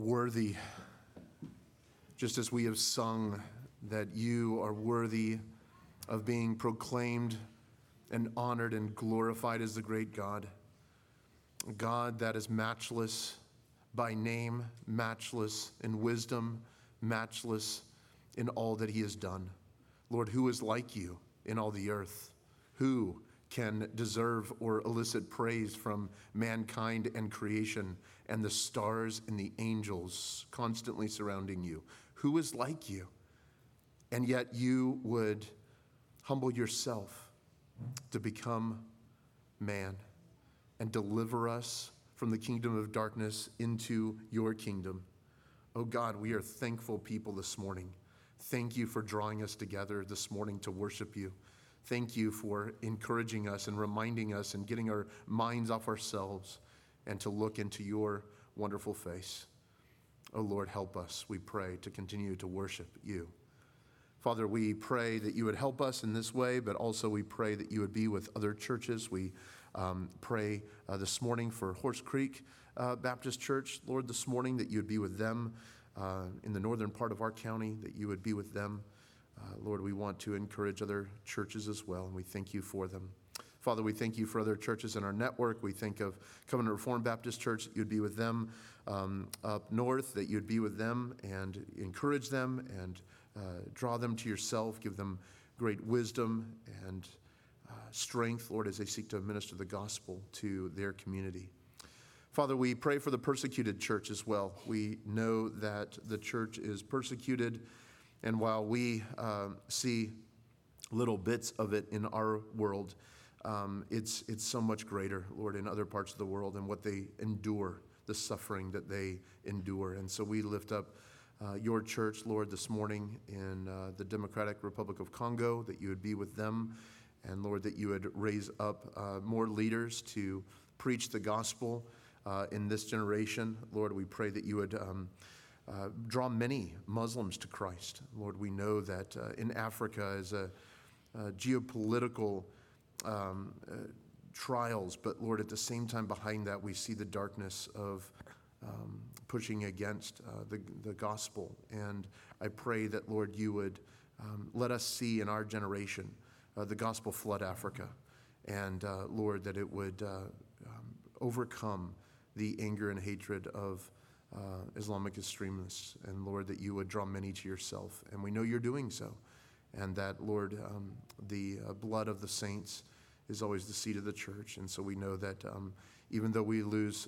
Worthy, just as we have sung that you are worthy of being proclaimed and honored and glorified as the great God. God that is matchless by name, matchless in wisdom, matchless in all that he has done. Lord, who is like you in all the earth? Who can deserve or elicit praise from mankind and creation and the stars and the angels constantly surrounding you? Who is like you? And yet you would humble yourself to become man and deliver us from the kingdom of darkness into your kingdom. Oh God, we are thankful people this morning. Thank you for drawing us together this morning to worship you. Thank you for encouraging us and reminding us and getting our minds off ourselves and to look into your wonderful face. Oh Lord, help us, we pray, to continue to worship you. Father, we pray that you would help us in this way, but also we pray that you would be with other churches. We pray this morning for Horse Creek Baptist Church, Lord, this morning, that you would be with them in the northern part of our county, that you would be with them. Lord, we want to encourage other churches as well, and we thank you for them. Father, we thank you for other churches in our network. We think of Covenant Reformed Baptist Church, that you'd be with them up north, that you'd be with them and encourage them and draw them to yourself, give them great wisdom and strength, Lord, as they seek to minister the gospel to their community. Father, we pray for the persecuted church as well. We know that the church is persecuted, and while we see little bits of it in our world, it's so much greater, Lord, in other parts of the world and what they endure, the suffering that they endure. And so we lift up your church, Lord, this morning in the Democratic Republic of Congo, that you would be with them, and Lord, that you would raise up more leaders to preach the gospel in this generation. Lord, we pray that you would draw many Muslims to Christ. Lord, we know that in Africa is a geopolitical trials, but Lord, at the same time behind that, we see the darkness of pushing against the gospel. And I pray that, Lord, you would let us see in our generation the gospel flood Africa. And Lord, that it would overcome the anger and hatred of Islamic extremists. And Lord, that you would draw many to yourself. And we know you're doing so. And that, Lord, the blood of the saints is always the seed of the church. And so we know that even though we lose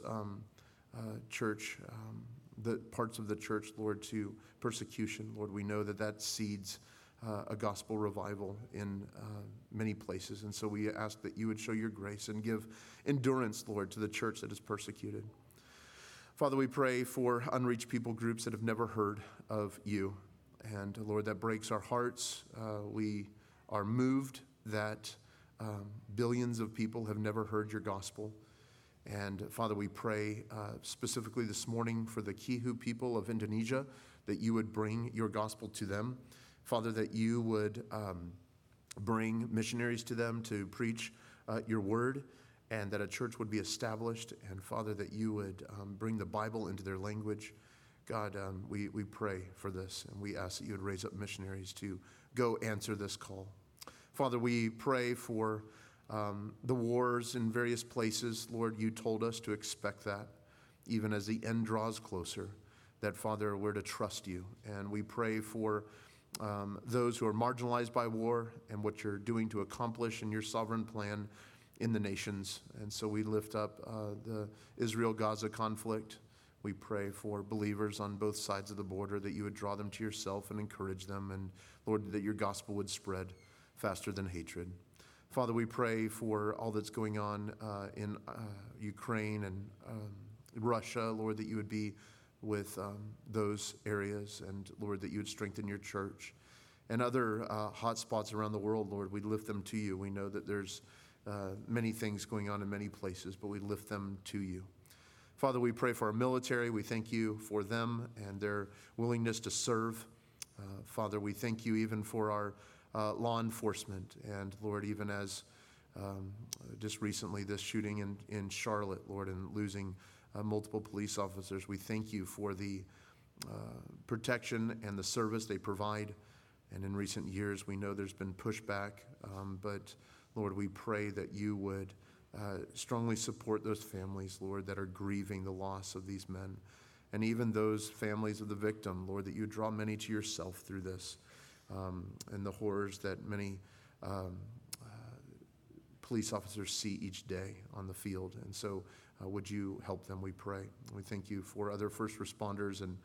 church, the parts of the church, Lord, to persecution, Lord, we know that that seeds a gospel revival in many places. And so we ask that you would show your grace and give endurance, Lord, to the church that is persecuted. Father, we pray for unreached people groups that have never heard of you. And Lord, that breaks our hearts. We are moved that billions of people have never heard your gospel. And Father, we pray specifically this morning for the Kihu people of Indonesia, that you would bring your gospel to them. Father, that you would bring missionaries to them to preach your word, and that a church would be established. And Father, that you would bring the Bible into their language. God, we pray for this, and we ask that you would raise up missionaries to go answer this call. Father, we pray for the wars in various places. Lord, you told us to expect that, even as the end draws closer, that, Father, we're to trust you. And we pray for those who are marginalized by war and what you're doing to accomplish in your sovereign plan in the nations. And so we lift up the Israel-Gaza conflict. We pray for believers on both sides of the border, that you would draw them to yourself and encourage them. And Lord, that your gospel would spread faster than hatred. Father, we pray for all that's going on in Ukraine and Russia, Lord, that you would be with those areas, and Lord, that you would strengthen your church. And other hot spots around the world, Lord, we lift them to you. We know that there's many things going on in many places, but we lift them to you. Father, we pray for our military. We thank you for them and their willingness to serve. Father, we thank you even for our law enforcement. And Lord, even as just recently this shooting in Charlotte, Lord, and losing multiple police officers. We thank you for the protection and the service they provide. And in recent years, we know there's been pushback, but Lord, we pray that you would strongly support those families, Lord, that are grieving the loss of these men. And even those families of the victim, Lord, that you draw many to yourself through this, and the horrors that many police officers see each day on the field. And so would you help them, we pray. We thank you for other first responders and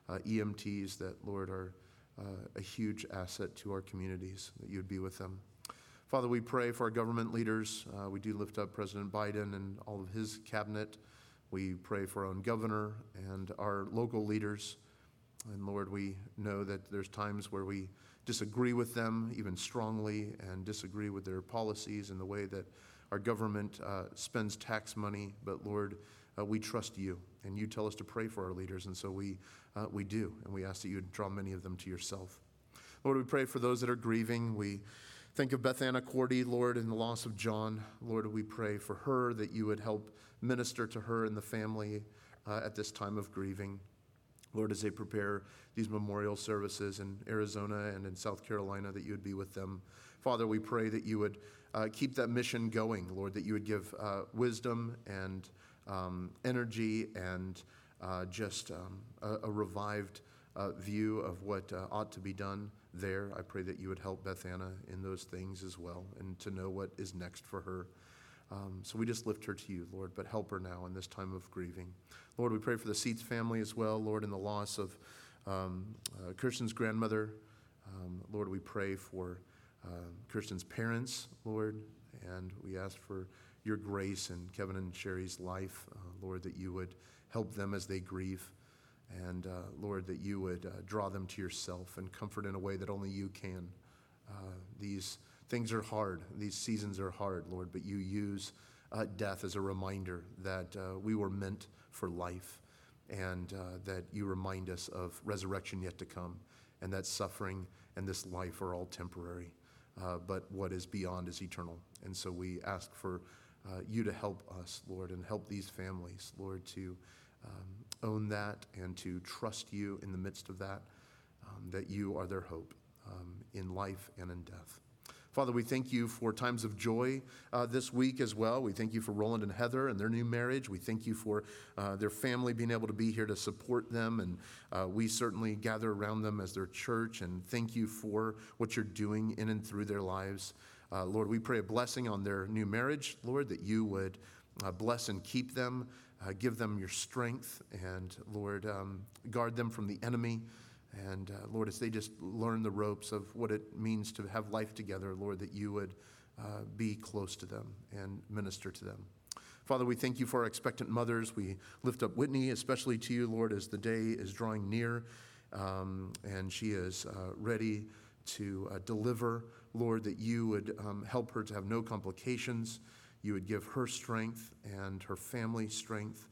EMTs that, Lord, are a huge asset to our communities, that you would be with them. Father, we pray for our government leaders. We do lift up President Biden and all of his cabinet. We pray for our own governor and our local leaders. And Lord, we know that there's times where we disagree with them, even strongly, and disagree with their policies and the way that our government spends tax money. But Lord, we trust you, and you tell us to pray for our leaders, and so we do, and we ask that you would draw many of them to yourself. Lord, we pray for those that are grieving. We think of Beth Anna Cordy, Lord, and the loss of John. Lord, we pray for her, that you would help minister to her and the family at this time of grieving. Lord, as they prepare these memorial services in Arizona and in South Carolina, that you would be with them. Father, we pray that you would keep that mission going, Lord, that you would give wisdom and energy and just a revived view of what ought to be done there. I pray that you would help Beth Anna in those things as well, and to know what is next for her. So we just lift her to you, Lord, but help her now in this time of grieving. Lord, we pray for the Seats family as well, Lord, in the loss of Kirsten's grandmother. Lord, we pray for Kirsten's parents, Lord, and we ask for your grace in Kevin and Sherry's life, Lord, that you would help them as they grieve, and Lord, that you would draw them to yourself and comfort in a way that only you can. These things are hard. These seasons are hard, Lord, but you use death as a reminder that we were meant for life, and that you remind us of resurrection yet to come, and that suffering and this life are all temporary, but what is beyond is eternal. And so we ask for you to help us, Lord, and help these families, Lord, to own that and to trust you in the midst of that, that you are their hope in life and in death. Father, we thank you for times of joy this week as well. We thank you for Roland and Heather and their new marriage. We thank you for their family being able to be here to support them, and we certainly gather around them as their church, and thank you for what you're doing in and through their lives. Lord, we pray a blessing on their new marriage, Lord, that you would bless and keep them, give them your strength, and Lord, guard them from the enemy. And Lord, as they just learn the ropes of what it means to have life together, Lord, that you would be close to them and minister to them. Father, we thank you for our expectant mothers. We lift up Whitney, especially to you, Lord, as the day is drawing near, and she is ready to deliver. Lord, that you would help her to have no complications. You would give her strength and her family strength.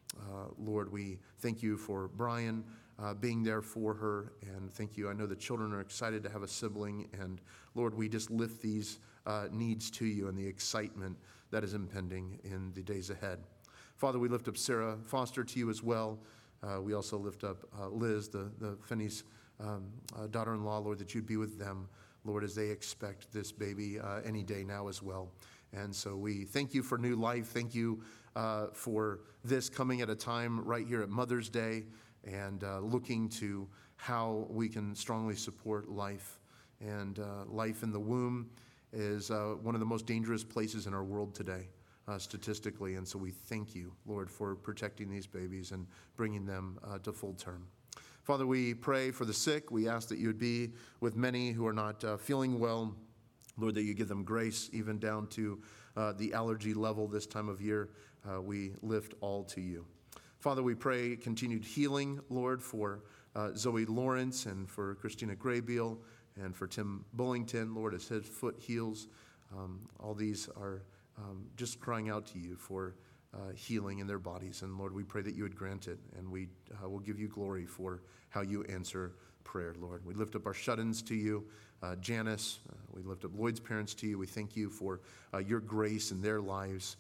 Lord, we thank you for Brian being there for her, and thank you. I know the children are excited to have a sibling, and Lord, we just lift these needs to you and the excitement that is impending in the days ahead. Father, we lift up Sarah Foster to you as well. We also lift up Liz, the Finney's daughter-in-law, Lord, that you'd be with them, Lord, as they expect this baby any day now as well. And so we thank you for new life. Thank you for this coming at a time right here at Mother's Day, and looking to how we can strongly support life. And life in the womb is one of the most dangerous places in our world today, statistically. And so we thank you, Lord, for protecting these babies and bringing them to full term. Father, we pray for the sick. We ask that you would be with many who are not feeling well. Lord, that you give them grace, even down to the allergy level this time of year. We lift all to you. Father, we pray continued healing, Lord, for Zoe Lawrence and for Christina Graybeal and for Tim Bullington, Lord, as his foot heals. All these are just crying out to you for healing in their bodies. And Lord, we pray that you would grant it, and we will give you glory for how you answer prayer, Lord. We lift up our shut-ins to you, Janice. We lift up Lloyd's parents to you. We thank you for your grace in their lives.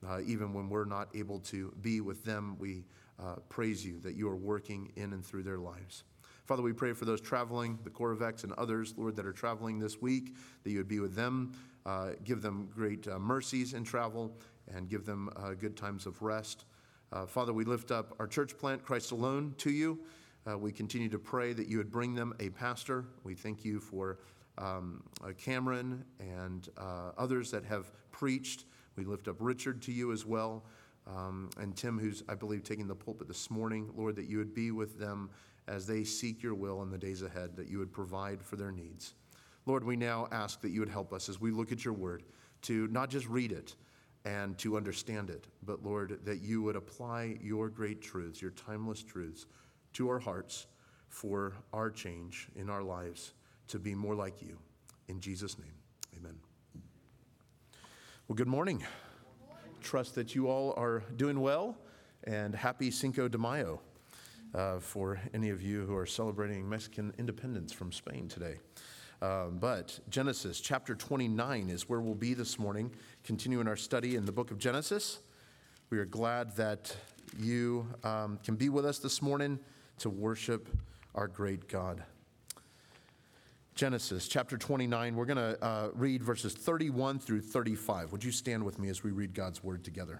Even when we're not able to be with them, we praise you that you are working in and through their lives. Father, we pray for those traveling, the Corvex and others, Lord, that are traveling this week, that you would be with them, give them great mercies in travel, and give them good times of rest. Father, we lift up our church plant, Christ Alone, to you. We continue to pray that you would bring them a pastor. We thank you for Cameron and others that have preached. We lift up Richard to you as well, and Tim, who's, I believe, taking the pulpit this morning. Lord, that you would be with them as they seek your will in the days ahead, that you would provide for their needs. Lord, we now ask that you would help us as we look at your word to not just read it and to understand it, but Lord, that you would apply your great truths, your timeless truths, to our hearts for our change in our lives to be more like you. In Jesus' name, amen. Well, good morning. Trust that you all are doing well, and happy Cinco de Mayo for any of you who are celebrating Mexican independence from Spain today. But Genesis chapter 29 is where we'll be this morning, continuing our study in the book of Genesis. We are glad that you can be with us this morning to worship our great God. Genesis chapter 29, we're going to read verses 31 through 35. Would you stand with me as we read God's word together?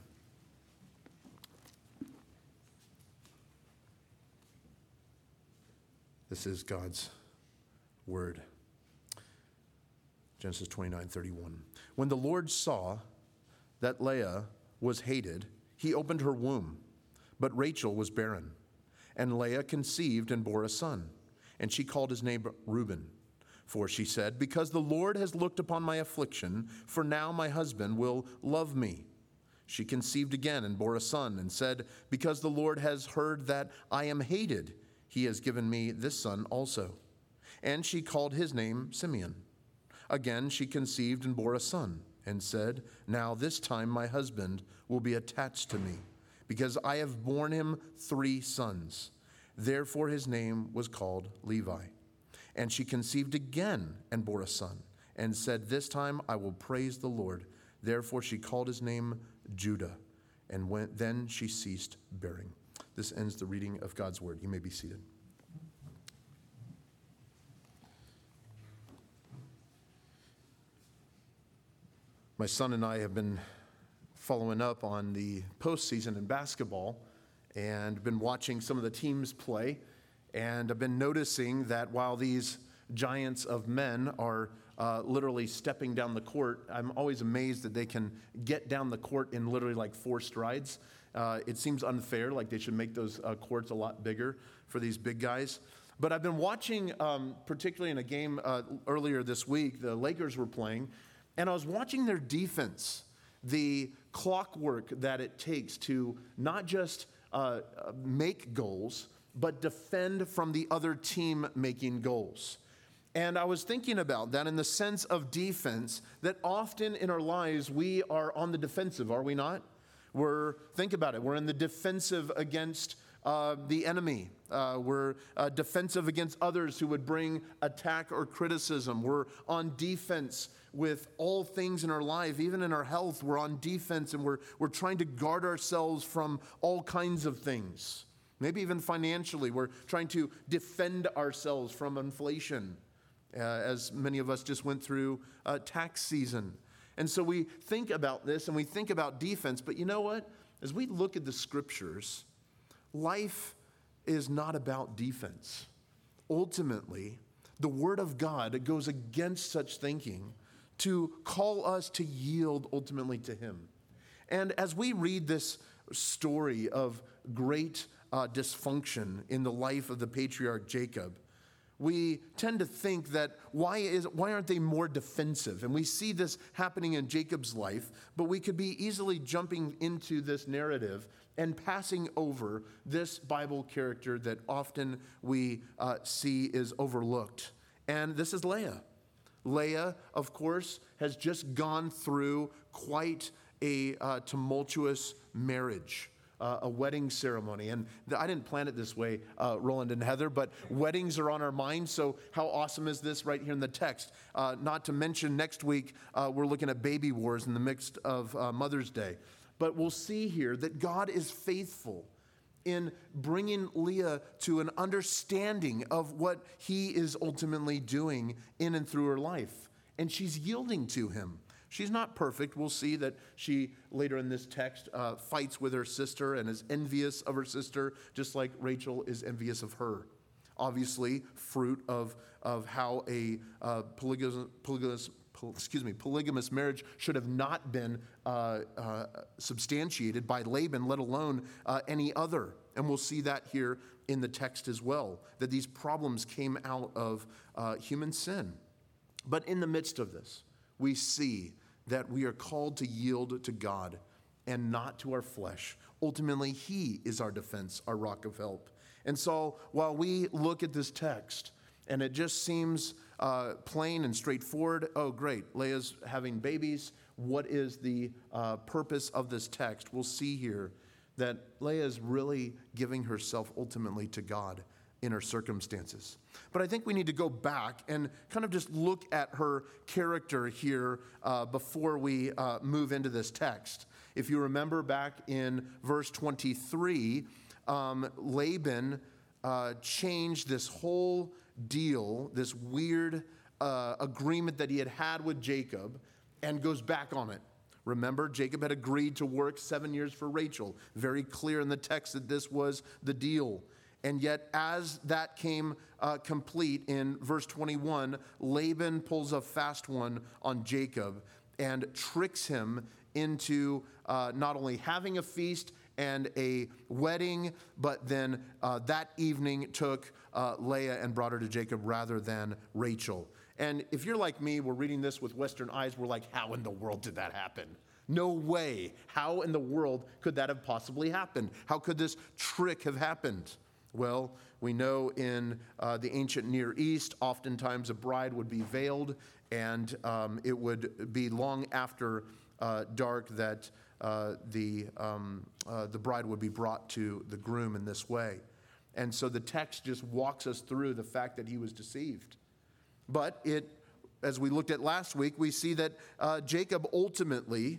This is God's word. Genesis 29:31. When the Lord saw that Leah was hated, he opened her womb, but Rachel was barren. And Leah conceived and bore a son, and she called his name Reuben. For she said, because the Lord has looked upon my affliction, for now my husband will love me. She conceived again and bore a son, and said, because the Lord has heard that I am hated, he has given me this son also. And she called his name Simeon. Again she conceived and bore a son, and said, now this time my husband will be attached to me, because I have borne him 3 sons. Therefore his name was called Levi. And she conceived again and bore a son, and said, this time I will praise the Lord. Therefore she called his name Judah, and then she ceased bearing. This ends the reading of God's word. You may be seated. My son and I have been following up on the postseason in basketball and been watching some of the teams play. And I've been noticing that while these giants of men are literally stepping down the court, I'm always amazed that they can get down the court in literally like 4 strides. It seems unfair, like they should make those courts a lot bigger for these big guys. But I've been watching, particularly in a game earlier this week, the Lakers were playing, and I was watching their defense, the clockwork that it takes to not just make goals, but defend from the other team making goals. And I was thinking about that in the sense of defense, that often in our lives we are on the defensive, are we not? Think about it, we're in the defensive against the enemy. We're defensive against others who would bring attack or criticism. We're on defense with all things in our life, even in our health. We're on defense, and we're trying to guard ourselves from all kinds of things. Maybe even financially, we're trying to defend ourselves from inflation, as many of us just went through tax season. And so we think about this and we think about defense, but you know what? As we look at the scriptures, life is not about defense. Ultimately, the Word of God goes against such thinking to call us to yield ultimately to Him. And as we read this story of great dysfunction in the life of the patriarch Jacob, we tend to think that why aren't they more defensive? And we see this happening in Jacob's life, but we could be easily jumping into this narrative and passing over this Bible character that often we see is overlooked. And this is Leah. Leah, of course, has just gone through quite a tumultuous marriage. A wedding ceremony. And I didn't plan it this way, Roland and Heather, but weddings are on our minds, so how awesome is this right here in the text? Not to mention next week, we're looking at baby wars in the midst of Mother's Day. But we'll see here that God is faithful in bringing Leah to an understanding of what he is ultimately doing in and through her life. And she's yielding to him. She's not perfect. We'll see that she, later in this text, fights with her sister and is envious of her sister, just like Rachel is envious of her. Obviously, fruit of how a polygamous marriage should have not been substantiated by Laban, let alone any other. And we'll see that here in the text as well, that these problems came out of human sin. But in the midst of this, we see that we are called to yield to God and not to our flesh. Ultimately, he is our defense, our rock of help. And so while we look at this text and it just seems plain and straightforward, oh great, Leah's having babies, what is the purpose of this text? We'll see here that Leah is really giving herself ultimately to God in her circumstances. But I think we need to go back and kind of just look at her character here before we move into this text. If you remember back in verse 23, Laban changed this whole deal, this weird agreement that he had with Jacob, and goes back on it. Remember, Jacob had agreed to work 7 years for Rachel. Very clear in the text that this was the deal. And yet, as that came complete in verse 21, Laban pulls a fast one on Jacob and tricks him into not only having a feast and a wedding, but then that evening took Leah and brought her to Jacob rather than Rachel. And if you're like me, we're reading this with Western eyes, we're like, how in the world did that happen? No way. How in the world could that have possibly happened? How could this trick have happened? Well, we know in the ancient Near East, oftentimes a bride would be veiled, and it would be long after dark that the bride would be brought to the groom in this way. And so the text just walks us through the fact that he was deceived. But as we looked at last week, we see that Jacob ultimately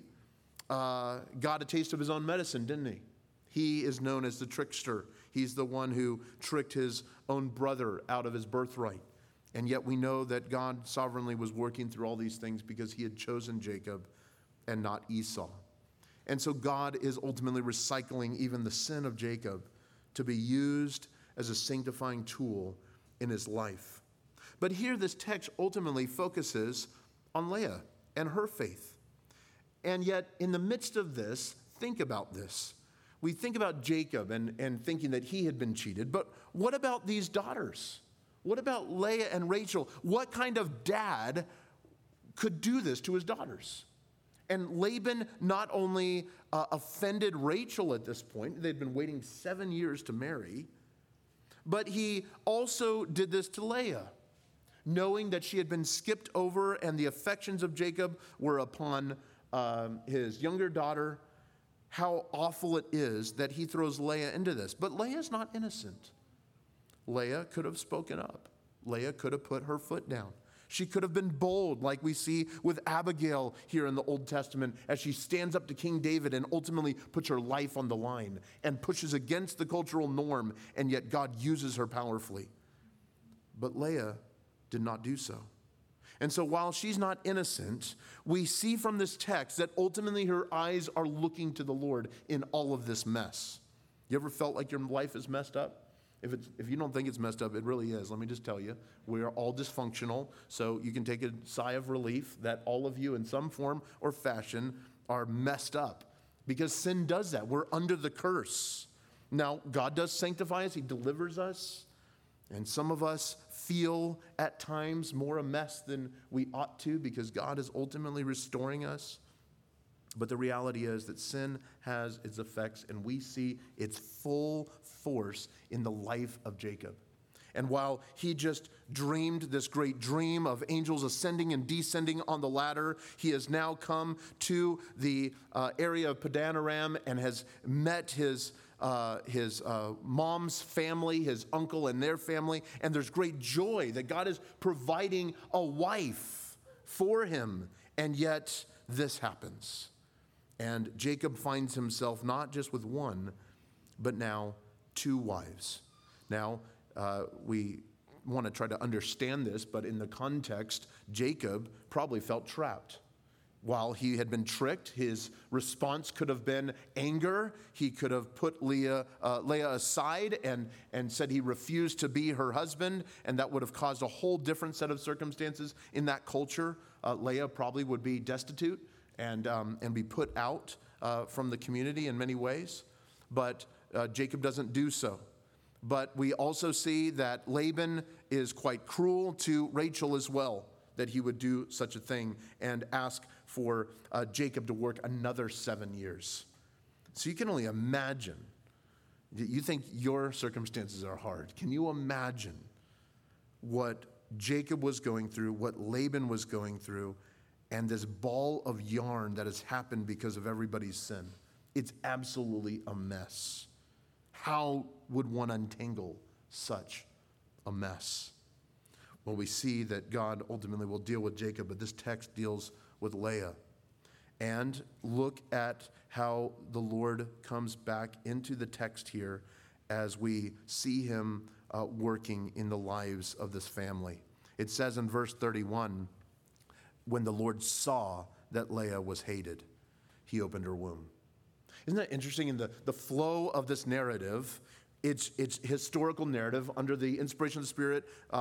got a taste of his own medicine, didn't he? He is known as the trickster. He's the one who tricked his own brother out of his birthright. And yet we know that God sovereignly was working through all these things because he had chosen Jacob and not Esau. And so God is ultimately recycling even the sin of Jacob to be used as a sanctifying tool in his life. But here this text ultimately focuses on Leah and her faith. And yet in the midst of this, think about this. We think about Jacob and thinking that he had been cheated, but what about these daughters? What about Leah and Rachel? What kind of dad could do this to his daughters? And Laban not only offended Rachel at this point, they'd been waiting 7 years to marry, but he also did this to Leah, knowing that she had been skipped over and the affections of Jacob were upon his younger daughter. How awful it is that he throws Leah into this. But Leah's not innocent. Leah could have spoken up. Leah could have put her foot down. She could have been bold, like we see with Abigail here in the Old Testament, as she stands up to King David and ultimately puts her life on the line and pushes against the cultural norm, and yet God uses her powerfully. But Leah did not do so. And so while she's not innocent, we see from this text that ultimately her eyes are looking to the Lord in all of this mess. You ever felt like your life is messed up? If you don't think it's messed up, it really is. Let me just tell you, we are all dysfunctional, so you can take a sigh of relief that all of you in some form or fashion are messed up. Because sin does that. We're under the curse. Now, God does sanctify us. He delivers us. And some of us feel at times more a mess than we ought to because God is ultimately restoring us. But the reality is that sin has its effects, and we see its full force in the life of Jacob. And while he just dreamed this great dream of angels ascending and descending on the ladder, he has now come to the area of Padan Aram and has met his mom's family, his uncle and their family, and there's great joy that God is providing a wife for him. And yet this happens. And Jacob finds himself not just with one, but now two wives. Now, we want to try to understand this, but in the context, Jacob probably felt trapped. While he had been tricked, his response could have been anger. He could have put Leah aside and said he refused to be her husband, and that would have caused a whole different set of circumstances in that culture. Leah probably would be destitute and be put out from the community in many ways, but Jacob doesn't do so. But we also see that Laban is quite cruel to Rachel as well, that he would do such a thing and ask for Jacob to work another 7 years. So you can only imagine. You think your circumstances are hard. Can you imagine what Jacob was going through, what Laban was going through, and this ball of yarn that has happened because of everybody's sin? It's absolutely a mess. How would one untangle such a mess? Well, we see that God ultimately will deal with Jacob, but this text deals with Leah. And look at how the Lord comes back into the text here as we see him working in the lives of this family. It says in verse 31, when the Lord saw that Leah was hated, he opened her womb. Isn't that interesting? In the flow of this narrative, it's historical narrative under the inspiration of the Spirit.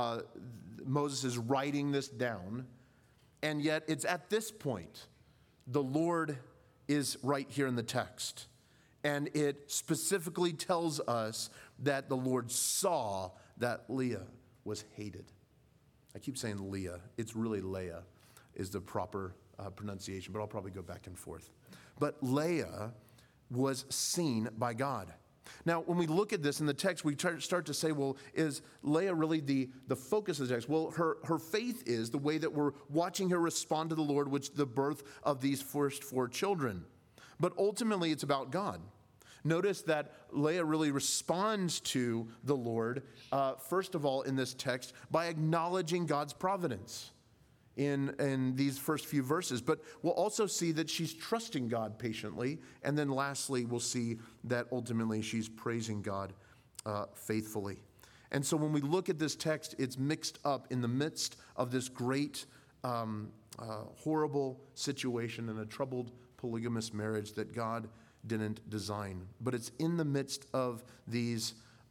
Moses is writing this down, and yet it's at this point the Lord is right here in the text, and it specifically tells us that the Lord saw that Leah was hated. I keep saying Leah. It's really Leah is the proper pronunciation, but I'll probably go back and forth. But Leah was seen by God. Now, when we look at this in the text, we start to say, well, is Leah really the focus of the text? Well, her faith is the way that we're watching her respond to the Lord, which the birth of these first 4 children. But ultimately, it's about God. Notice that Leah really responds to the Lord, first of all, in this text, by acknowledging God's providence in these first few verses. But we'll also see that she's trusting God patiently. And then lastly, we'll see that ultimately she's praising God faithfully. And so when we look at this text, it's mixed up in the midst of this great, horrible situation and a troubled polygamous marriage that God didn't design. But it's in the midst of these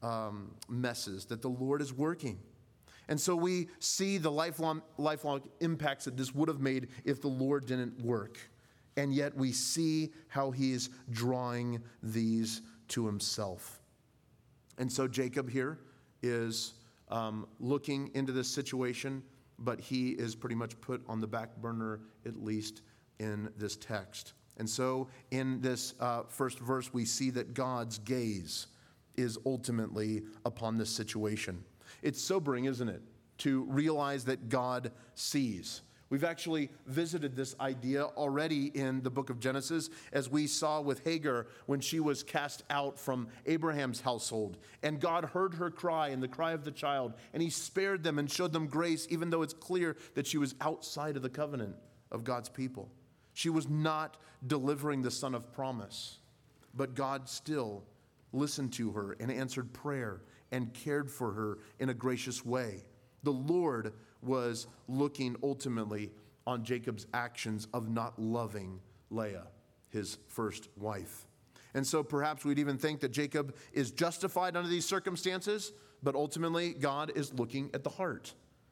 messes that the Lord is working. And so we see the lifelong impacts that this would have made if the Lord didn't work. And yet we see how he's drawing these to himself. And so Jacob here is looking into this situation, but he is pretty much put on the back burner, at least in this text. And so in this first verse, we see that God's gaze is ultimately upon this situation. It's sobering, isn't it, to realize that God sees. We've actually visited this idea already in the book of Genesis, as we saw with Hagar when she was cast out from Abraham's household. And God heard her cry and the cry of the child, and he spared them and showed them grace, even though it's clear that she was outside of the covenant of God's people. She was not delivering the son of promise, but God still listened to her and answered prayer and cared for her in a gracious way. The Lord was looking ultimately on Jacob's actions of not loving Leah, his first wife. And so perhaps we'd even think that Jacob is justified under these circumstances, but ultimately God is looking at the heart.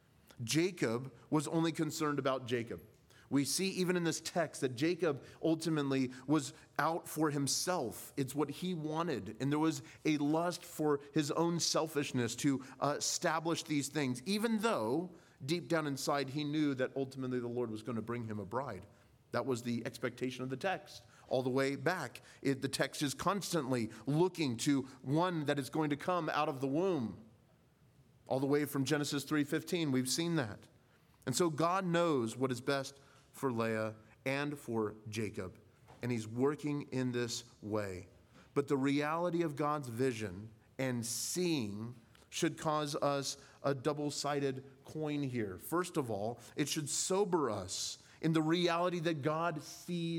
Jacob was only concerned about Jacob. We see even in this text that Jacob ultimately was out for himself. It's what he wanted. And there was a lust for his own selfishness to establish these things, even though deep down inside he knew that ultimately the Lord was going to bring him a bride. That was the expectation of the text. All the way back, the text is constantly looking to one that is going to come out of the womb. All the way from Genesis 3:15, we've seen that. And so God knows what is best for Leah and for Jacob, and he's working in this way. But the reality of God's vision and seeing should cause us a double-sided coin here. First of all, it should sober us in the reality that God sees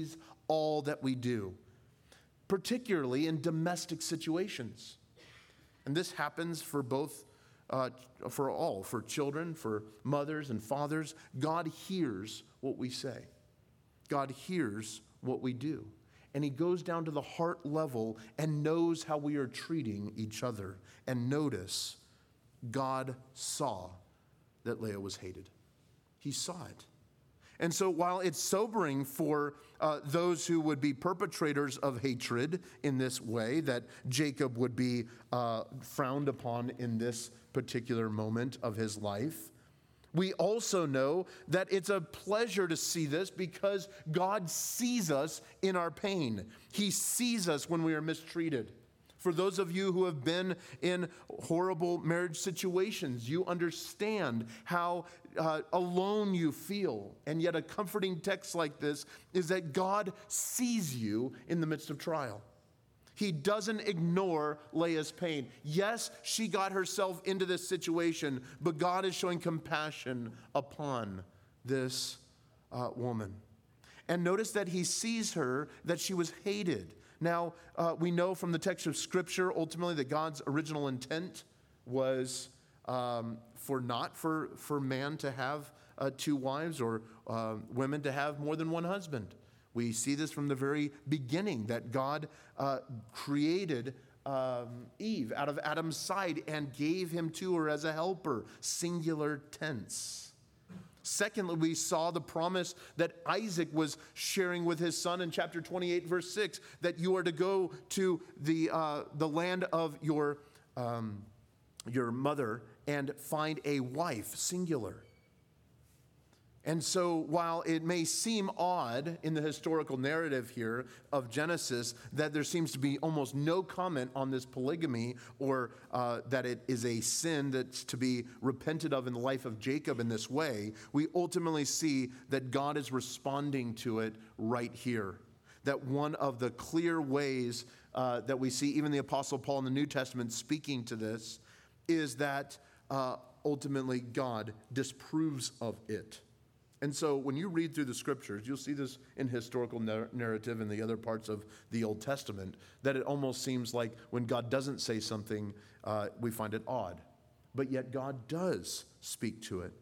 all that we do, particularly in domestic situations. And this happens for both, for all, for children, for mothers and fathers. God hears what we say. God hears what we do. And he goes down to the heart level and knows how we are treating each other. And notice, God saw that Leah was hated. He saw it. And so while it's sobering for those who would be perpetrators of hatred in this way, that Jacob would be frowned upon in this particular moment of his life, we also know that it's a pleasure to see this because God sees us in our pain. He sees us when we are mistreated. For those of you who have been in horrible marriage situations, you understand how alone you feel. And yet a comforting text like this is that God sees you in the midst of trial. He doesn't ignore Leah's pain. Yes, she got herself into this situation, but God is showing compassion upon this woman. And notice that he sees her, that she was hated. Now, we know from the text of Scripture, ultimately, that God's original intent was for man to have two wives or women to have more than one husband. We see this from the very beginning, that God created Eve out of Adam's side and gave him to her as a helper, singular tense. Secondly, we saw the promise that Isaac was sharing with his son in chapter 28, verse 6, that you are to go to the land of your mother and find a wife, singular. And so while it may seem odd in the historical narrative here of Genesis that there seems to be almost no comment on this polygamy or that it is a sin that's to be repented of in the life of Jacob in this way, we ultimately see that God is responding to it right here. That one of the clear ways that we see even the Apostle Paul in the New Testament speaking to this is that ultimately God disapproves of it. And so when you read through the Scriptures, you'll see this in historical narrative and the other parts of the Old Testament, that it almost seems like when God doesn't say something, we find it odd. But yet God does speak to it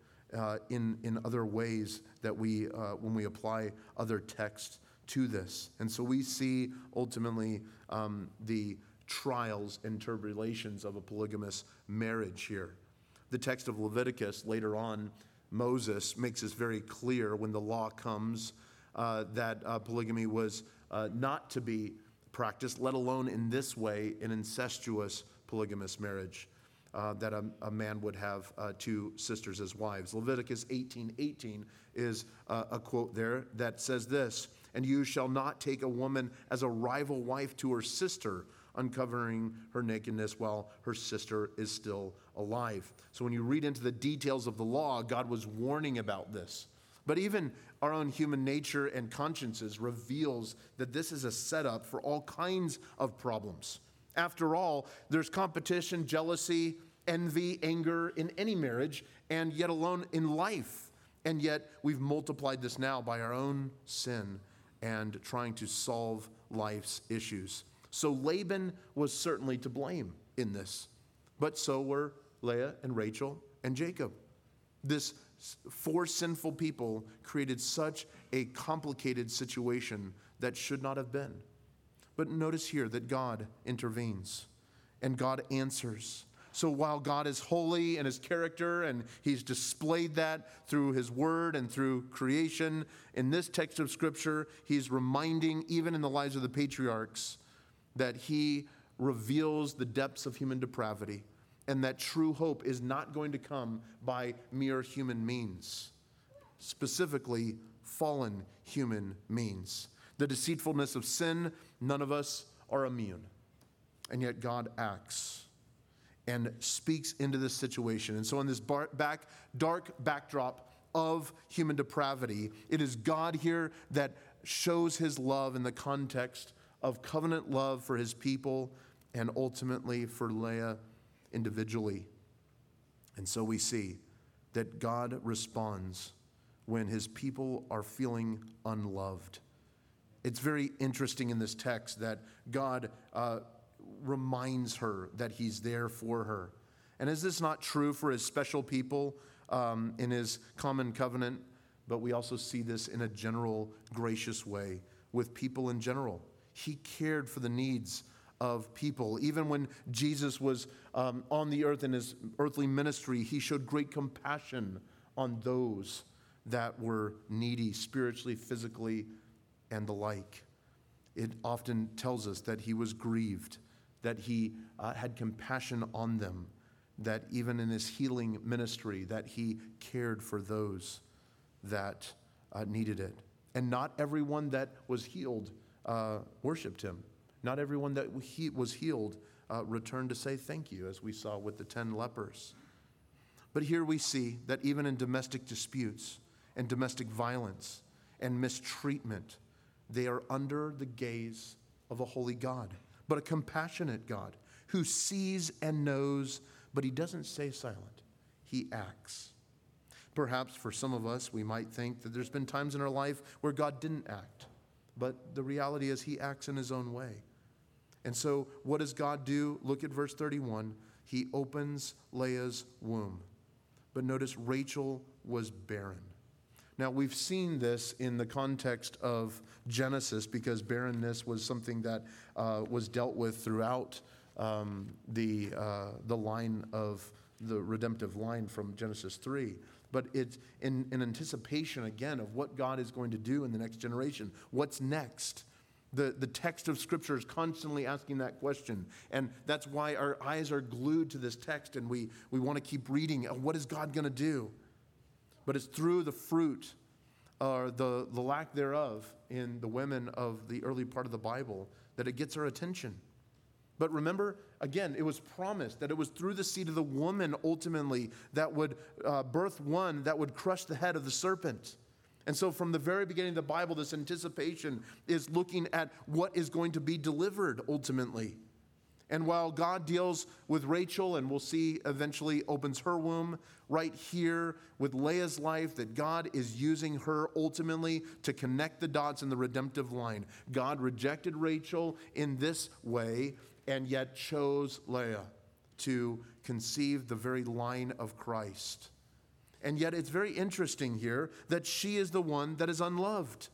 in other ways that when we apply other texts to this. And so we see ultimately the trials and tribulations of a polygamous marriage here. The text of Leviticus later on, Moses makes this very clear when the law comes that polygamy was not to be practiced, let alone in this way, an incestuous polygamous marriage, that a man would have two sisters as wives. Leviticus 18:18 is a quote there that says this, "And you shall not take a woman as a rival wife to her sister, uncovering her nakedness while her sister is still alive." So when you read into the details of the law, God was warning about this. But even our own human nature and consciences reveals that this is a setup for all kinds of problems. After all, there's competition, jealousy, envy, anger in any marriage, and yet alone in life. And yet we've multiplied this now by our own sin and trying to solve life's issues. So Laban was certainly to blame in this, but so were Leah and Rachel and Jacob. This four sinful people created such a complicated situation that should not have been. But notice here that God intervenes and God answers. So while God is holy in his character and he's displayed that through his word and through creation, in this text of Scripture, he's reminding, even in the lives of the patriarchs, that he reveals the depths of human depravity and that true hope is not going to come by mere human means, specifically fallen human means. The deceitfulness of sin, none of us are immune. And yet God acts and speaks into this situation. And so in this dark backdrop of human depravity, it is God here that shows his love in the context of covenant love for his people and ultimately for Leah individually. And so we see that God responds when his people are feeling unloved. It's very interesting in this text that God reminds her that he's there for her. And is this not true for his special people in his common covenant? But we also see this in a general, gracious way with people in general. He cared for the needs of people. Even when Jesus was on the earth in his earthly ministry, he showed great compassion on those that were needy spiritually, physically, and the like. It often tells us that he was grieved, that he had compassion on them, that even in his healing ministry, that he cared for those that needed it. And not everyone that was healed worshiped him. Not everyone that was healed returned to say thank you, as we saw with the 10 lepers. But here we see that even in domestic disputes and domestic violence and mistreatment, they are under the gaze of a holy God, but a compassionate God who sees and knows, but he doesn't stay silent. He acts. Perhaps for some of us, we might think that there's been times in our life where God didn't act, but the reality is he acts in his own way. And so what does God do? Look at verse 31. He opens Leah's womb. But notice Rachel was barren. Now, we've seen this in the context of Genesis because barrenness was something that was dealt with throughout the line of the redemptive line from Genesis 3. But it's in anticipation, again, of what God is going to do in the next generation. What's next? The text of Scripture is constantly asking that question. And that's why our eyes are glued to this text and we want to keep reading. What is God going to do? But it's through the fruit or the lack thereof in the women of the early part of the Bible that it gets our attention. But remember, again, it was promised that it was through the seed of the woman ultimately that would birth one that would crush the head of the serpent. And so from the very beginning of the Bible, this anticipation is looking at what is going to be delivered ultimately. And while God deals with Rachel, and we'll see eventually opens her womb, right here with Leah's life, that God is using her ultimately to connect the dots in the redemptive line. God rejected Rachel in this way, and yet chose Leah to conceive the very line of Christ. And yet it's very interesting here that she is the one that is unloved.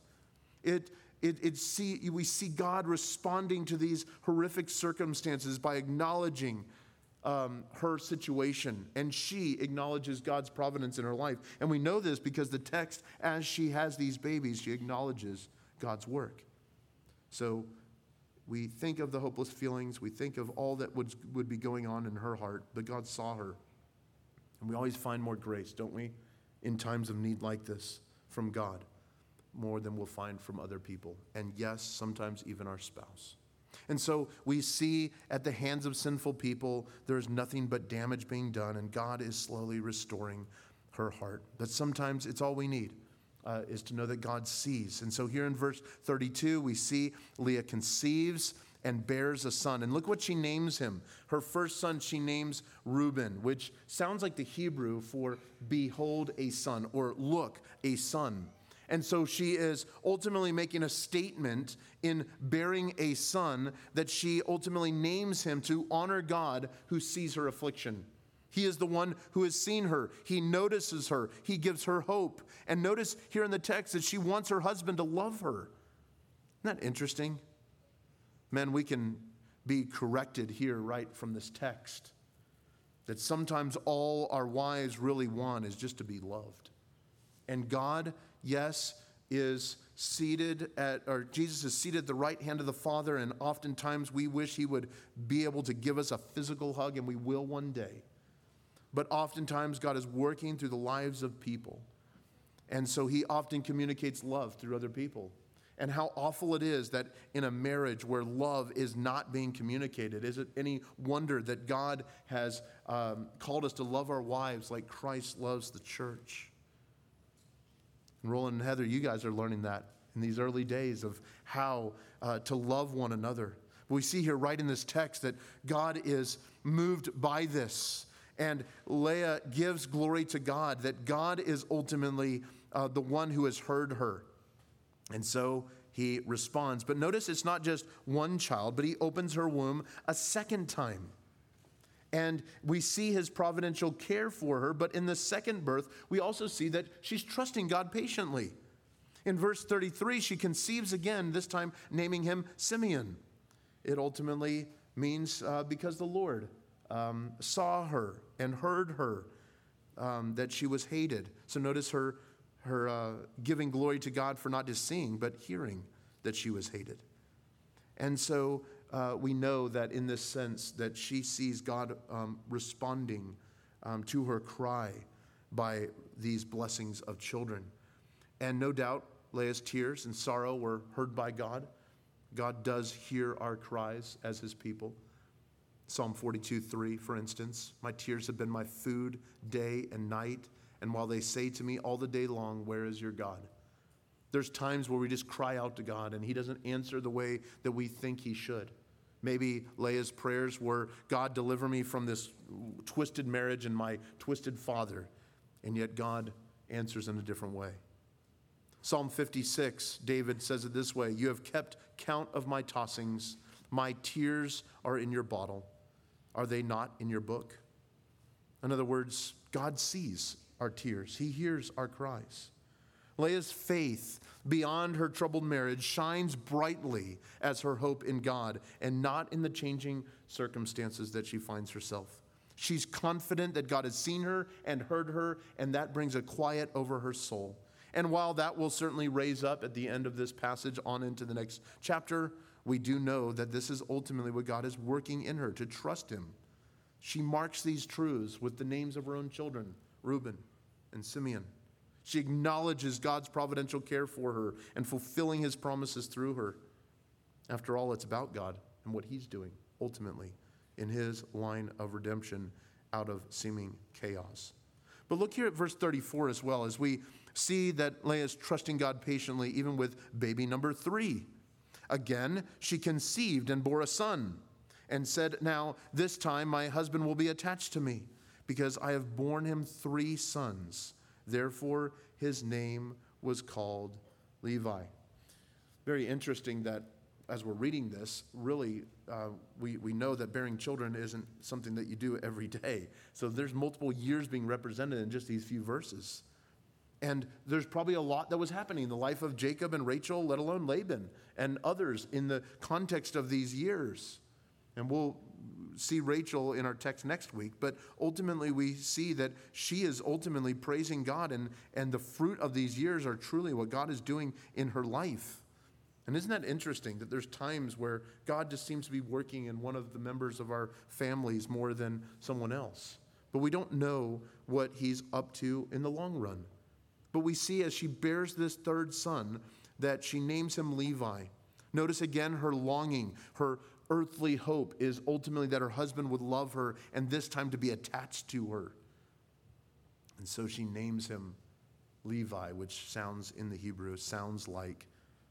We see God responding to these horrific circumstances by acknowledging her situation. And she acknowledges God's providence in her life. And we know this because the text, as she has these babies, she acknowledges God's work. So we think of the hopeless feelings. We think of all that would be going on in her heart. But God saw her. And we always find more grace, don't we, in times of need like this from God, more than we'll find from other people. And yes, sometimes even our spouse. And so we see at the hands of sinful people, there's nothing but damage being done, and God is slowly restoring her heart. But sometimes it's all we need is to know that God sees. And so here in verse 32, we see Leah conceives and bears a son. And look what she names him. Her first son she names Reuben, which sounds like the Hebrew for behold a son, or look, a son. And so she is ultimately making a statement in bearing a son that she ultimately names him to honor God who sees her affliction. He is the one who has seen her. He notices her. He gives her hope. And notice here in the text that she wants her husband to love her. Isn't that interesting? Men, we can be corrected here right from this text that sometimes all our wives really want is just to be loved. And God, yes, is seated Jesus is seated at the right hand of the Father, and oftentimes we wish he would be able to give us a physical hug, and we will one day. But oftentimes God is working through the lives of people. And so he often communicates love through other people. And how awful it is that in a marriage where love is not being communicated. Is it any wonder that God has called us to love our wives like Christ loves the church? And Roland and Heather, you guys are learning that in these early days of how to love one another. We see here right in this text that God is moved by this. And Leah gives glory to God, that God is ultimately the one who has heard her. And so he responds. But notice it's not just one child, but he opens her womb a second time. And we see his providential care for her, but in the second birth, we also see that she's trusting God patiently. In verse 33, she conceives again, this time naming him Simeon. It ultimately means because the Lord saw her and heard her, that she was hated. So notice her giving glory to God for not just seeing, but hearing that she was hated. And so we know that in this sense that she sees God responding to her cry by these blessings of children. And no doubt Leah's tears and sorrow were heard by God. God does hear our cries as his people. Psalm 42:3, for instance, my tears have been my food day and night, and while they say to me all the day long, where is your God? There's times where we just cry out to God and he doesn't answer the way that we think he should. Maybe Leah's prayers were, God, deliver me from this twisted marriage and my twisted father. And yet God answers in a different way. Psalm 56, David says it this way, you have kept count of my tossings. My tears are in your bottle. Are they not in your book? In other words, God sees our tears. He hears our cries. Leah's faith beyond her troubled marriage shines brightly as her hope in God and not in the changing circumstances that she finds herself. She's confident that God has seen her and heard her, and that brings a quiet over her soul. And while that will certainly raise up at the end of this passage on into the next chapter, we do know that this is ultimately what God is working in her, to trust him. She marks these truths with the names of her own children, Reuben and Simeon. She acknowledges God's providential care for her and fulfilling his promises through her. After all, it's about God and what he's doing, ultimately, in his line of redemption out of seeming chaos. But look here at verse 34 as well, as we see that Leah is trusting God patiently, even with baby number 3. Again, she conceived and bore a son and said, now this time my husband will be attached to me because I have borne him 3 sons. Therefore, his name was called Levi. Very interesting that as we're reading this, really, we know that bearing children isn't something that you do every day. So there's multiple years being represented in just these few verses. And there's probably a lot that was happening in the life of Jacob and Rachel, let alone Laban and others in the context of these years. And we'll see Rachel in our text next week, but ultimately we see that she is ultimately praising God, and the fruit of these years are truly what God is doing in her life. And isn't that interesting that there's times where God just seems to be working in one of the members of our families more than someone else, but we don't know what he's up to in the long run. But we see as she bears this 3rd son that she names him Levi. Notice again her longing, her earthly hope is ultimately that her husband would love her and this time to be attached to her. And so she names him Levi, which sounds in the Hebrew, sounds like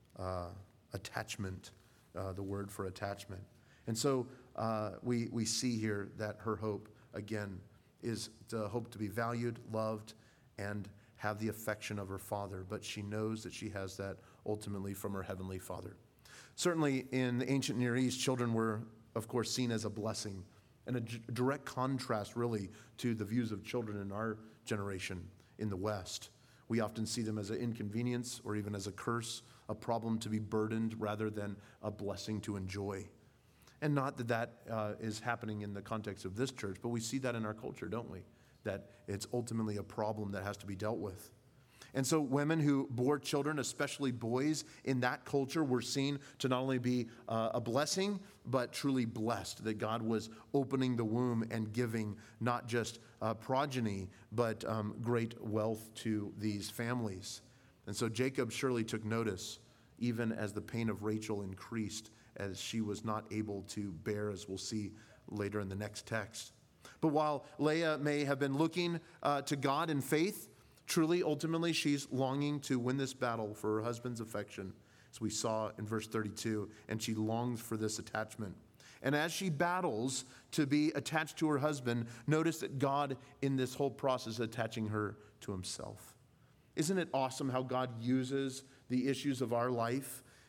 attachment, the word for attachment. And so we see here that her hope, again, is the hope to be valued, loved, and have the affection of her father. But she knows that she has that ultimately from her heavenly Father. Certainly in the ancient Near East, children were, of course, seen as a blessing, and a direct contrast, really, to the views of children in our generation in the West. We often see them as an inconvenience or even as a curse, a problem to be burdened rather than a blessing to enjoy. And not that that is happening in the context of this church, but we see that in our culture, don't we? That it's ultimately a problem that has to be dealt with. And so women who bore children, especially boys in that culture, were seen to not only be a blessing, but truly blessed, that God was opening the womb and giving not just progeny, but great wealth to these families. And so Jacob surely took notice, even as the pain of Rachel increased, as she was not able to bear, as we'll see later in the next text. But while Leah may have been looking to God in faith, truly, ultimately, she's longing to win this battle for her husband's affection, as we saw in verse 32, and she longs for this attachment. And as she battles to be attached to her husband, notice that God, in this whole process, is attaching her to himself. Isn't it awesome how God uses the issues of our life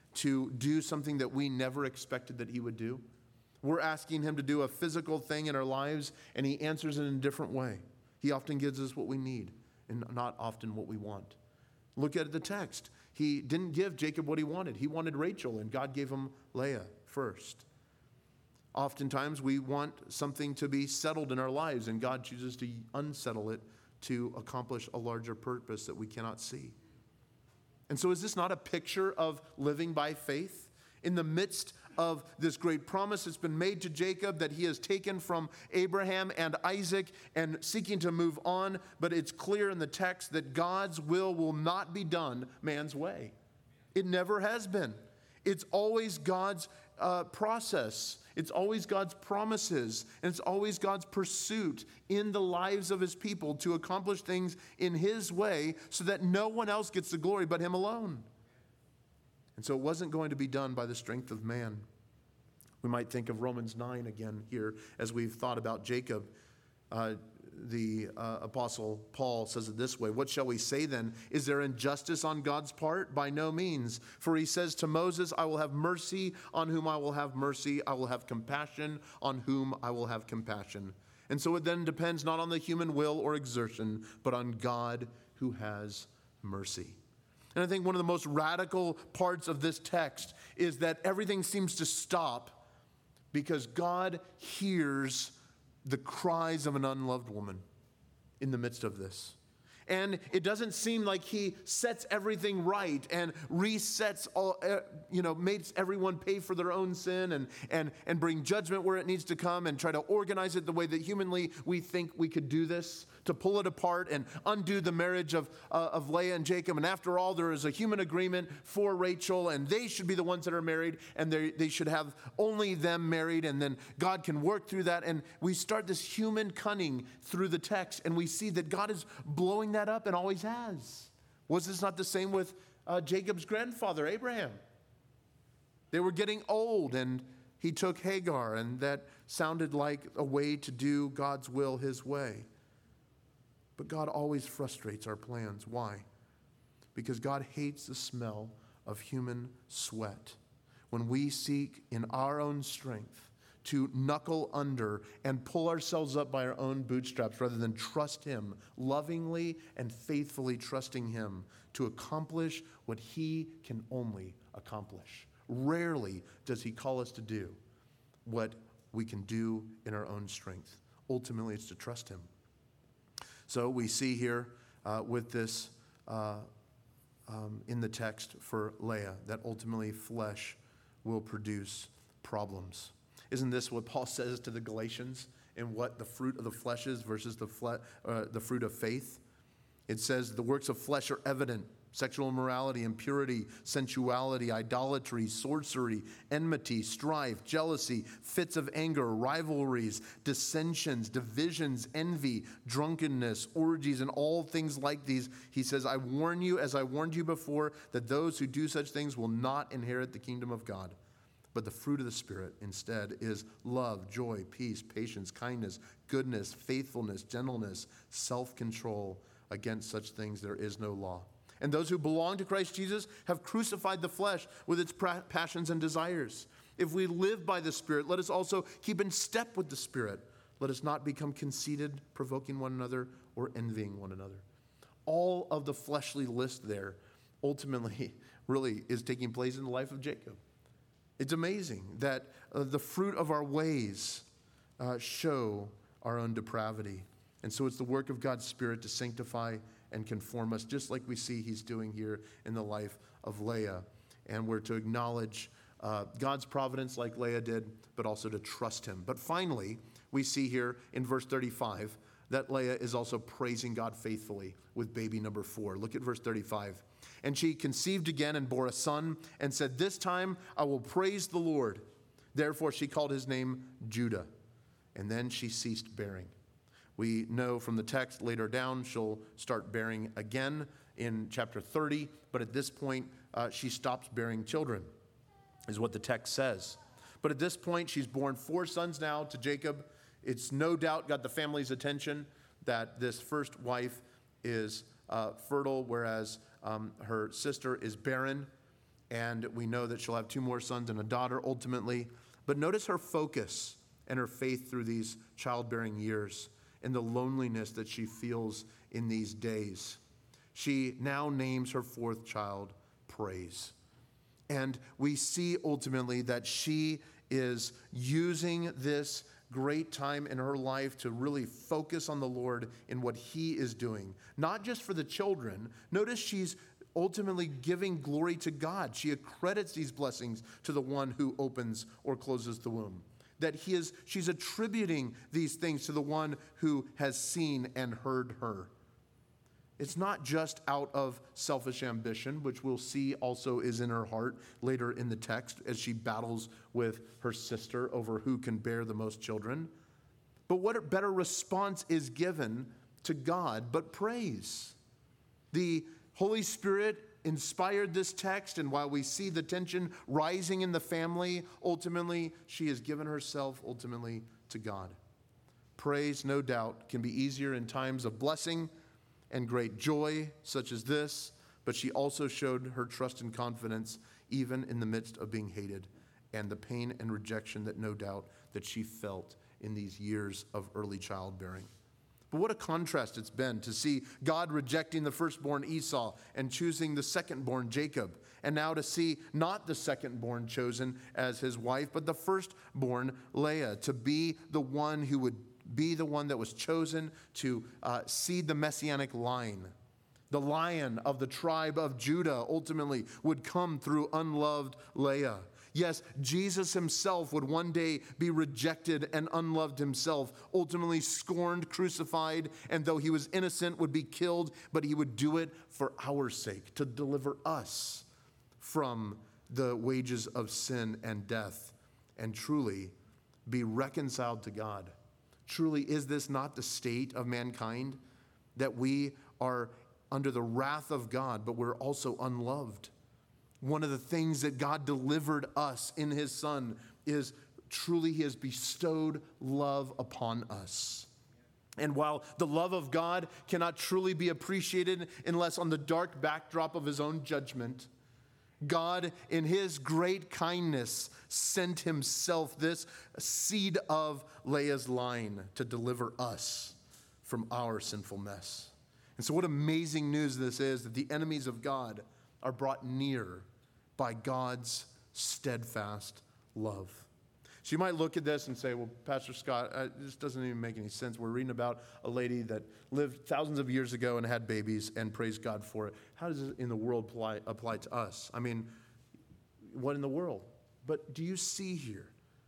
to do something that we never expected that he would do. We're asking him to do a physical thing in our lives, and he answers it in a different way. He often gives us what we need and not often what we want. Look at the text. He didn't give Jacob what he wanted. He wanted Rachel, and God gave him Leah first. Oftentimes, we want something to be settled in our lives, and God chooses to unsettle it to accomplish a larger purpose that we cannot see. And so is this not a picture of living by faith? In the midst of this great promise that's been made to Jacob that he has taken from Abraham and Isaac and seeking to move on, but it's clear in the text that God's will not be done man's way. It never has been. It's always God's process. It's always God's promises, and it's always God's pursuit in the lives of his people to accomplish things in his way so that no one else gets the glory but him alone. And so it wasn't going to be done by the strength of man. We might think of Romans 9 again here as we've thought about Jacob. The Apostle Paul says it this way: what shall we say then? Is there injustice on God's part? By no means. For he says to Moses, I will have mercy on whom I will have mercy. I will have compassion on whom I will have compassion. And so it then depends not on the human will or exertion, but on God who has mercy. And I think one of the most radical parts of this text is that everything seems to stop because God hears the cries of an unloved woman in the midst of this. And it doesn't seem like he sets everything right and resets all, makes everyone pay for their own sin and bring judgment where it needs to come and try to organize it the way that humanly we think we could do this, to pull it apart and undo the marriage of Leah and Jacob. And after all, there is a human agreement for Rachel, and they should be the ones that are married, and they should have only them married, and then God can work through that. And we start this human cunning through the text, and we see that God is blowing that up and always has. Was this not the same with Jacob's grandfather, Abraham? They were getting old, and he took Hagar, and that sounded like a way to do God's will his way. But God always frustrates our plans. Why? Because God hates the smell of human sweat. When we seek in our own strength to knuckle under and pull ourselves up by our own bootstraps rather than trust him, lovingly and faithfully trusting him to accomplish what he can only accomplish. Rarely does he call us to do what we can do in our own strength. Ultimately, it's to trust him. So we see here with this in the text for Leah that ultimately flesh will produce problems. Isn't this what Paul says to the Galatians in what the fruit of the flesh is versus the fruit of faith? It says the works of flesh are evident: sexual immorality, impurity, sensuality, idolatry, sorcery, enmity, strife, jealousy, fits of anger, rivalries, dissensions, divisions, envy, drunkenness, orgies, and all things like these. He says, I warn you, as I warned you before, that those who do such things will not inherit the kingdom of God. But the fruit of the Spirit instead is love, joy, peace, patience, kindness, goodness, faithfulness, gentleness, self-control. Against such things there is no law. And those who belong to Christ Jesus have crucified the flesh with its passions and desires. If we live by the Spirit, let us also keep in step with the Spirit. Let us not become conceited, provoking one another, or envying one another. All of the fleshly list there ultimately really is taking place in the life of Jacob. It's amazing that the fruit of our ways show our own depravity. And so it's the work of God's Spirit to sanctify and conform us, just like we see he's doing here in the life of Leah. And we're to acknowledge God's providence like Leah did, but also to trust him. But finally, we see here in verse 35 that Leah is also praising God faithfully with baby number 4. Look at verse 35. And she conceived again and bore a son and said, this time I will praise the Lord. Therefore she called his name Judah. And then she ceased bearing. We know from the text later down she'll start bearing again in chapter 30, but at this point she stops bearing children, is what the text says. But at this point she's born 4 sons now to Jacob. It's no doubt got the family's attention that this first wife is fertile, whereas her sister is barren. And we know that she'll have 2 more sons and a daughter ultimately. But notice her focus and her faith through these childbearing years and the loneliness that she feels in these days. She now names her 4th child Praise. And we see ultimately that she is using this great time in her life to really focus on the Lord in what he is doing. Not just for the children. Notice she's ultimately giving glory to God. She accredits these blessings to the one who opens or closes the womb. That she's attributing these things to the one who has seen and heard her. It's not just out of selfish ambition, which we'll see also is in her heart later in the text as she battles with her sister over who can bear the most children. But what better response is given to God but praise? The Holy Spirit inspired this text, and while we see the tension rising in the family, ultimately she has given herself ultimately to God. Praise, no doubt, can be easier in times of blessing and great joy such as this, but she also showed her trust and confidence even in the midst of being hated and the pain and rejection that no doubt that she felt in these years of early childbearing. But what a contrast it's been to see God rejecting the firstborn Esau and choosing the secondborn Jacob, and now to see not the secondborn chosen as his wife, but the firstborn Leah to be the one who would be the one that was chosen to seed the messianic line. The lion of the tribe of Judah ultimately would come through unloved Leah. Yes, Jesus himself would one day be rejected and unloved himself, ultimately scorned, crucified, and though he was innocent, would be killed, but he would do it for our sake, to deliver us from the wages of sin and death, and truly be reconciled to God. Truly, is this not the state of mankind? That we are under the wrath of God, but we're also unloved. One of the things that God delivered us in his Son is truly he has bestowed love upon us. And while the love of God cannot truly be appreciated unless on the dark backdrop of his own judgment, God, in his great kindness, sent himself, this seed of Leah's line, to deliver us from our sinful mess. And so what amazing news this is, that the enemies of God are brought near by God's steadfast love. So you might look at this and say, well, Pastor Scott, this doesn't even make any sense. We're reading about a lady that lived thousands of years ago and had babies, and praise God for it. How does it in the world apply to us? I mean, what in the world? But do you see here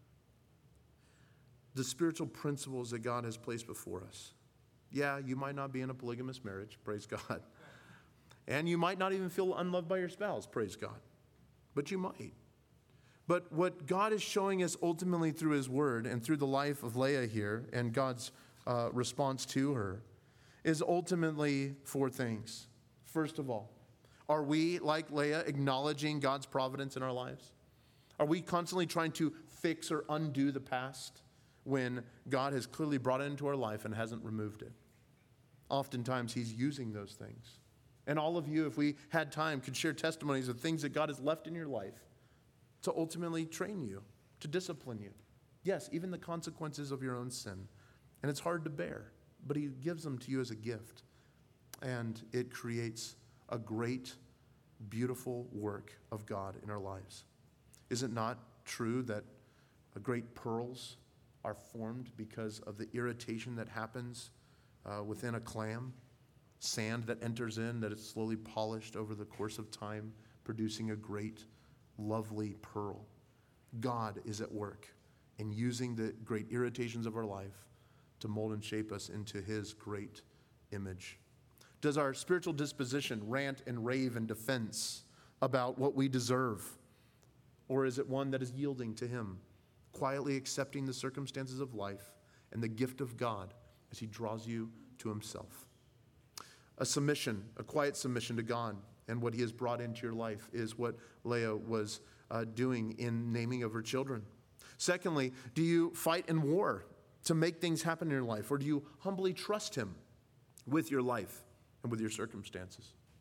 the spiritual principles that God has placed before us? Yeah, you might not be in a polygamous marriage, praise God. And you might not even feel unloved by your spouse, praise God. But you might. But what God is showing us ultimately through his word and through the life of Leah here and God's response to her is ultimately 4 things. First of all, are we, like Leah, acknowledging God's providence in our lives? Are we constantly trying to fix or undo the past when God has clearly brought it into our life and hasn't removed it? Oftentimes he's using those things. And all of you, if we had time, could share testimonies of things that God has left in your life to ultimately train you, to discipline you. Yes, even the consequences of your own sin. And it's hard to bear, but he gives them to you as a gift. And it creates a great, beautiful work of God in our lives. Is it not true that great pearls are formed because of the irritation that happens within a clam? Sand that enters in, that is slowly polished over the course of time, producing a great, lovely pearl. God is at work in using the great irritations of our life to mold and shape us into his great image. Does our spiritual disposition rant and rave in defense about what we deserve? Or is it one that is yielding to him, quietly accepting the circumstances of life and the gift of God as he draws you to himself? A submission, a quiet submission to God and what he has brought into your life is what Leah was doing in naming of her children. Secondly, do you fight in war to make things happen in your life, or do you humbly trust him with your life and with your circumstances?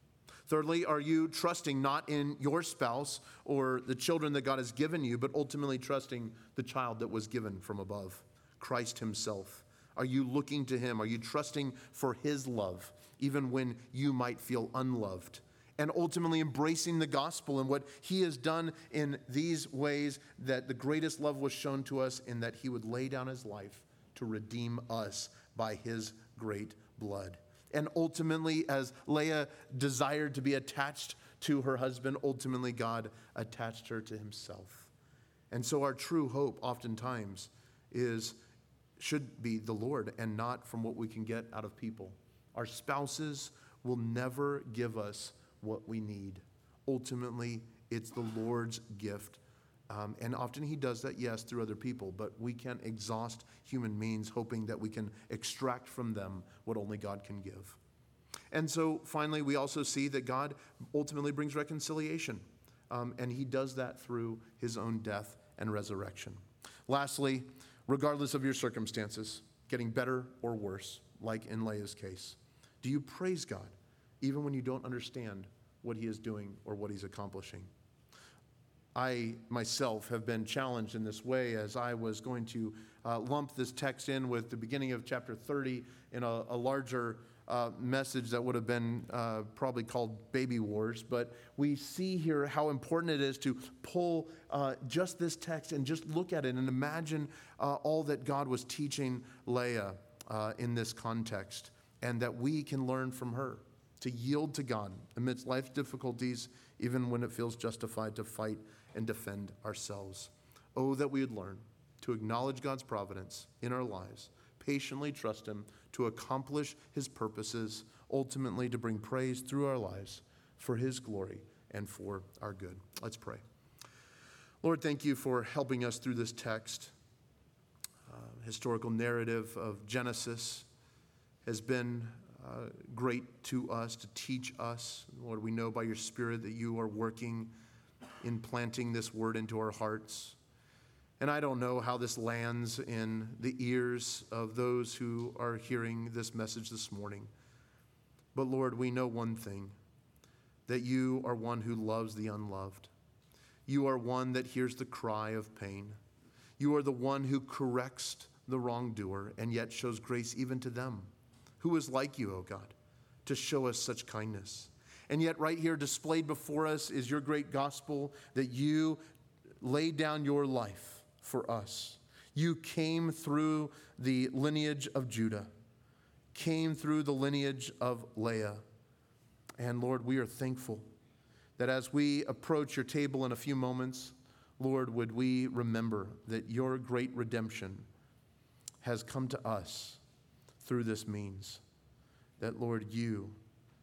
Thirdly, are you trusting not in your spouse or the children that God has given you, but ultimately trusting the child that was given from above, Christ himself? Are you looking to him? Are you trusting for his love, even when you might feel unloved? And ultimately embracing the gospel and what he has done in these ways, that the greatest love was shown to us in that he would lay down his life to redeem us by his great blood. And ultimately, as Leah desired to be attached to her husband, ultimately God attached her to himself. And so our true hope oftentimes should be the Lord and not from what we can get out of people. Our spouses will never give us what we need. Ultimately, it's the Lord's gift. And often he does that, yes, through other people, but we can't exhaust human means hoping that we can extract from them what only God can give. And so finally, we also see that God ultimately brings reconciliation. And he does that through his own death and resurrection. Lastly, regardless of your circumstances, getting better or worse, like in Leah's case, do you praise God even when you don't understand what he is doing or what he's accomplishing? I myself have been challenged in this way as I was going to lump this text in with the beginning of chapter 30 in a larger message that would have been probably called Baby Wars. But we see here how important it is to pull just this text and just look at it and imagine all that God was teaching Leah in this context, and that we can learn from her to yield to God amidst life's difficulties, even when it feels justified to fight and defend ourselves. Oh, that we would learn to acknowledge God's providence in our lives, patiently trust him to accomplish his purposes, ultimately to bring praise through our lives for his glory and for our good. Let's pray. Lord, thank you for helping us through this text. Historical narrative of Genesis has been great to us, to teach us. Lord, we know by your Spirit that you are working in planting this word into our hearts. And I don't know how this lands in the ears of those who are hearing this message this morning. But Lord, we know one thing, that you are one who loves the unloved. You are one that hears the cry of pain. You are the one who corrects the wrongdoer and yet shows grace even to them. Who is like you, O God, to show us such kindness? And yet right here displayed before us is your great gospel, that you laid down your life for us. You came through the lineage of Judah, came through the lineage of Leah. And Lord, we are thankful that as we approach your table in a few moments, Lord, would we remember that your great redemption has come to us through this means. That, Lord, you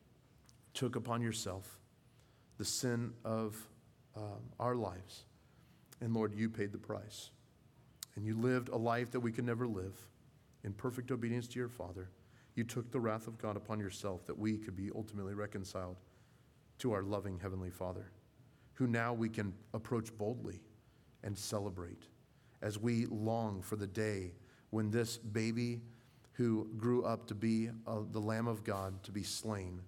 took upon yourself the sin of our lives. And Lord, you paid the price. And you lived a life that we could never live in perfect obedience to your Father. You took the wrath of God upon yourself that we could be ultimately reconciled to our loving Heavenly Father, who now we can approach boldly and celebrate as we long for the day when this baby who grew up to be the Lamb of God, to be slain,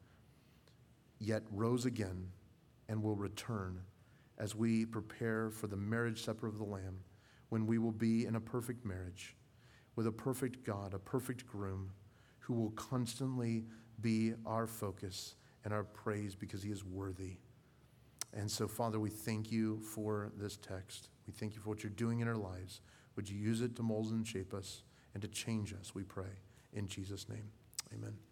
yet rose again and will return as we prepare for the marriage supper of the Lamb, when we will be in a perfect marriage with a perfect God, a perfect groom, who will constantly be our focus and our praise because he is worthy. And so, Father, we thank you for this text. We thank you for what you're doing in our lives. Would you use it to mold and shape us and to change us, we pray. In Jesus' name, amen.